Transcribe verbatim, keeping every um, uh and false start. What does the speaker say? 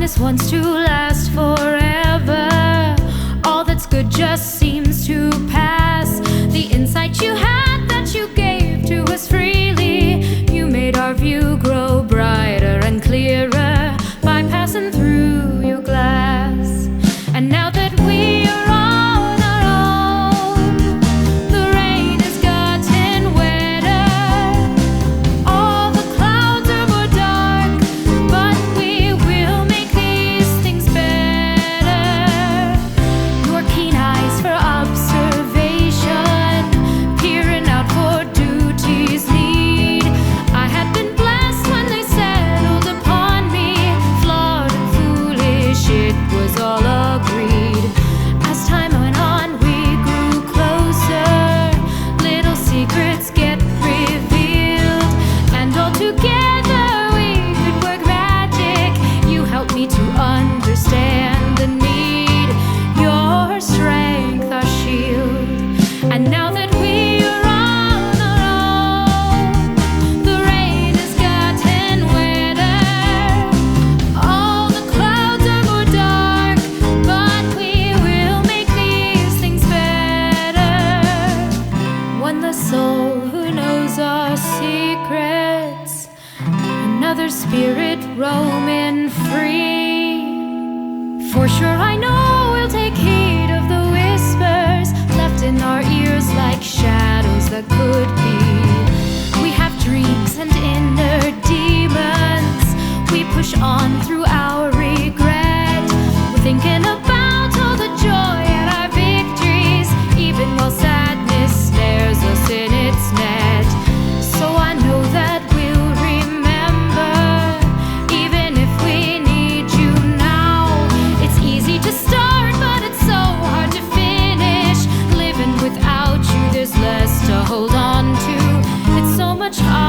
darkness wants to last forever. All that's good just seems to pass. The insight you had that you gave to us freely, you made our view grow brighter and clearer by passing through your glass. And now that we are on our own, the rain has gotten wetter. All the clouds are more dark, but we will make these things better. Your keen eyes for observation, peering out for duty's need. I had been blessed when they settled upon me. Flawed and foolish, it was all agreed. As time went on, we grew closer. Little secrets get revealed, and all together we could work magic. You helped me to understand the need. Your strength, our shield. And now that we are on our own, the rain has gotten wetter. All the clouds are more dark, but we will make these things better. One less soul who knows our secrets, another spirit roaming free. For sure I know we'll take heed of the whispers left in our ears like shadows that could be. We have dreams and inner demons. We push on through our regret. We're thinking about all the joy and our victories, even while sadness snares us in its net. So I know that we'll remember, even if we need you now. It's easy to start, but it's so hard to finish. Living without you, there's less to hold on to. It's so much harder